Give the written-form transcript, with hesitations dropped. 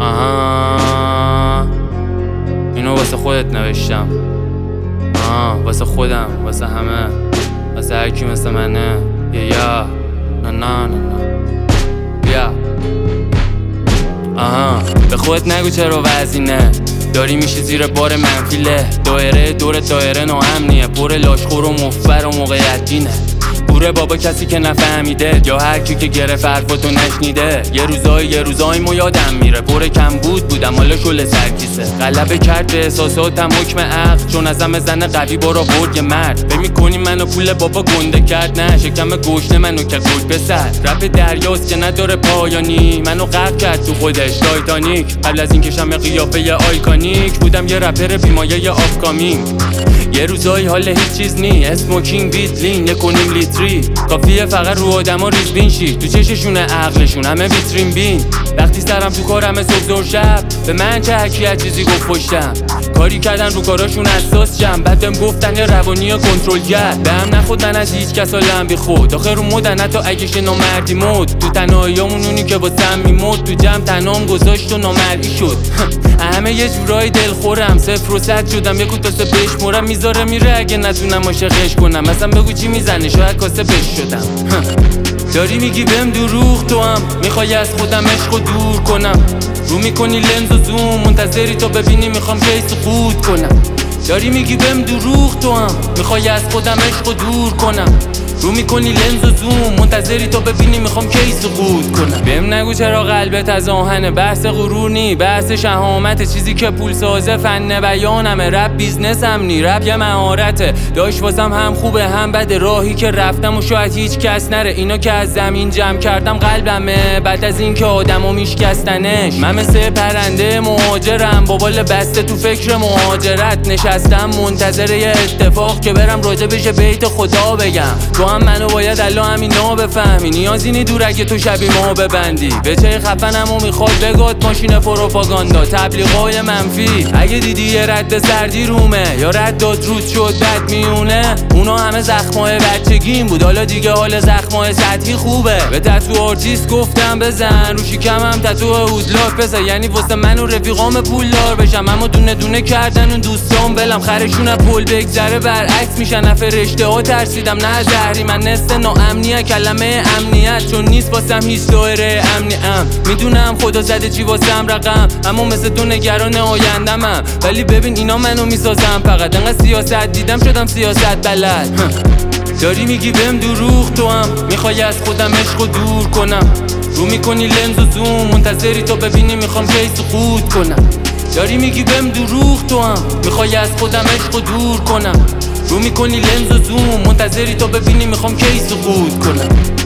اینو واسه خودت نوشتم، واسه خودم، واسه همه، واسه هرکی مثل منه. یا نه نه نه بیا. به خودت نگو چرا وزینه داری میشه زیر بار منفیله. دایره دور دایره ناامنیه، پر لاشخور و مفبر و موقعیتینه. گوره بابا کسی که نفهمیده، یا هر کی که گرفت حرفاتو نشنیده. یه روزایی مو یادم میره، پر کم بودم حالا شل سرکیسه. غلبه کرد به احساساتم حکم عقل، چون ازم زن قوی برا برد یه مرد. فکر میکنی منو پول بابا گنده کرد؟ نه، شکم گشنه منو که گل بسد. رپ دریاست که نداره پایانی، منو غرق کرد تو خودش تایتانیک. قبل از این کشم قیافه آیکونیک، بودم یه رپر بیمایه آفکامینگ. یه روزایی حال هیچ چیز نی، اسموکینگ بیت لین یکونیم لیتری. کافیه فقط رو آدما ریزبین شی، تو چششونه عقلشون همه ویترین بین. وقتی سرم تو کارم صبح زور شب، به من چه حکی از چیزی گفت پشتم. کاری کردن رو کاراشون اساس جم، بعد بهم گفتن یه روانی کنترل کرد. به هم نخودن از هیچ کس حالم بی خود، آخه رو مدن حتی اگه شنو مردی مد. تو تنهاییامون اونی که واسم میمد، تو جمع تنام گذاشت و نامرئی شد. همه یه جورایی دلخورم، 0 و 100 شدم، یک تا سه بشمرم. میذاره میره اگه نتونم عاشقش کنم. مثلا بگو چی میزنه، شاید کاسه بش شدم. داری میگی بهم دروغ، تو هم میخوای از خودم عشقو دور کنم. رو میکنی لنز و زوم، منتظری تا ببینی میخوام کی سقوط کنم. داری میگی بهم دروغ، تو هم میخوای از خودم عشقو دور کنم. رو میکنی لنز و زوم، منتظری تا ببینی میخوام کی سقوط کنم. بهم نگو چرا قلبت از آهنه، بحث غرور نی، بحث شهامت. چیزی که پول سازه فن بیانمه، رپ بیزنسم نی، رپ یه مهارته. داشت واسم هم خوبه هم بده، راهی که رفتم و شاید هیچ کس نره. اینا که از زمین جمع کردم قلبمه، بعد از این که آدمو میشکستنش. من مثل پرنده مهاجرم، با بال بسته تو فکر مهاجرت نشستم، منتظر یه اتفاق که برم راجع بهش بیت خدا بگم. تو هم منو باید الان همینا بفهمی، نیازی نی دور اگه تو شبی ما ببندی. به چه خفنمو میخواد بگاد ماشین پروپاگاندا، تبلیغای منفی. اگه دیدی یه رد سردی رومه، یا رد داد رود شد بد میونه، اونا همه زخمای بچگیم بود، حالا دیگه حال زخمای سطحی خوبه. به تتو آرتیست گفتم بزن، رو شکمم تتو اودلاک بزن، یعنی واسه من و رفیقام پولدار بشم. اما دونه دونه کردن اون دوستام بلم، خرشون پول بگذره برعکس میشن. فرشته ها ترسیدم نه زهری، من نست ناامنیه کلمه امنیت، چون نیست واسم هیچ دایره امنی. میدونم خدا زده چی واسم رقم، اما مثل تو نگران آیندمم. ولی ببین اینا منو میسازم، فقط انقدر سیاست دیدم شدم سیاست بلد. داری میگی بهم دروغ، تو هم میخوای از خودم عشقو دور کنم. رو میکنی لنز و زوم، منتظری تا ببینی میخوام کی سقوط کنم. داری میگی بهم دروغ، تو هم میخوای از خودم عشقو دور کنم. رو میکنی لنز و زوم، منتظری تا ببینی میخوام کی سقوط کنم.